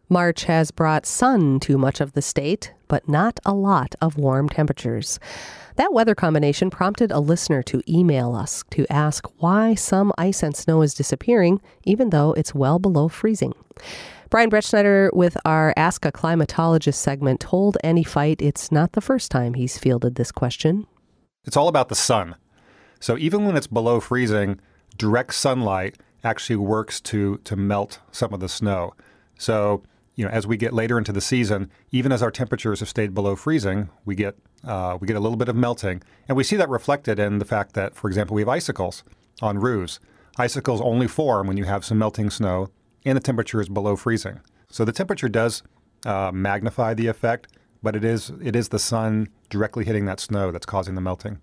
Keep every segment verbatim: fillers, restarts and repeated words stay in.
March has brought sun to much of the state, but not a lot of warm temperatures. That weather combination prompted a listener to email us to ask why some ice and snow is disappearing, even though it's well below freezing. Brian Bretschneider with our Ask a Climatologist segment told Annie Fight it's not the first time he's fielded this question. It's all about the sun. So even when it's below freezing, direct sunlight actually works to, to melt some of the snow. So you know, as we get later into the season, even as our temperatures have stayed below freezing, we get uh, we get a little bit of melting. And we see that reflected in the fact that, for example, we have icicles on roofs. Icicles only form when you have some melting snow and the temperature is below freezing. So the temperature does uh, magnify the effect, but it is it is the sun directly hitting that snow that's causing the melting.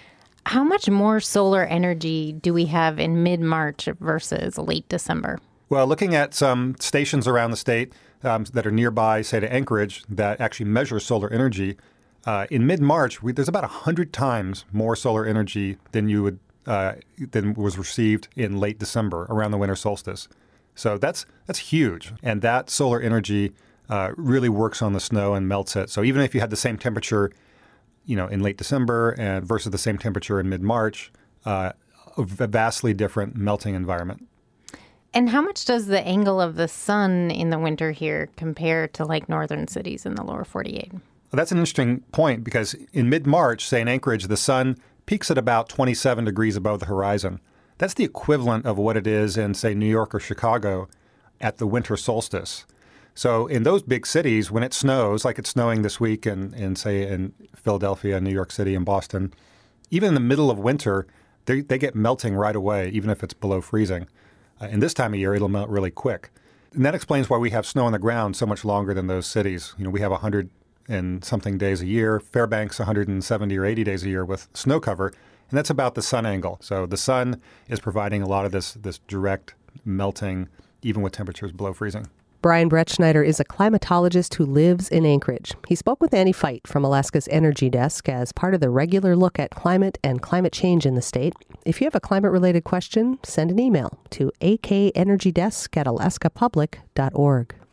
How much more solar energy do we have in mid-March versus late December? Well, looking at some stations around the state um, that are nearby, say to Anchorage, that actually measure solar energy, uh, in mid-March, we, there's about one hundred times more solar energy than you would uh, than was received in late December around the winter solstice. So that's that's huge, and that solar energy uh, really works on the snow and melts it. So even if you had the same temperature, you know, in late December and versus the same temperature in mid-March, uh, a vastly different melting environment. And how much does the angle of the sun in the winter here compare to like northern cities in the lower forty-eight? Well, that's an interesting point because in mid-March, say in Anchorage, the sun peaks at about twenty-seven degrees above the horizon. That's the equivalent of what it is in, say, New York or Chicago at the winter solstice. So in those big cities, when it snows, like it's snowing this week in, in say, in Philadelphia, New York City, and Boston, even in the middle of winter, they, they get melting right away, even if it's below freezing. Uh, and this time of year, it'll melt really quick. And that explains why we have snow on the ground so much longer than those cities. You know, we have one hundred and something days a year. Fairbanks, one hundred seventy or eighty days a year with snow cover. And that's about the sun angle. So the sun is providing a lot of this, this direct melting, even with temperatures below freezing. Brian Bretschneider is a climatologist who lives in Anchorage. He spoke with Annie Fight from Alaska's Energy Desk as part of the regular look at climate and climate change in the state. If you have a climate-related question, send an email to a k energy desk at alaska public dot org.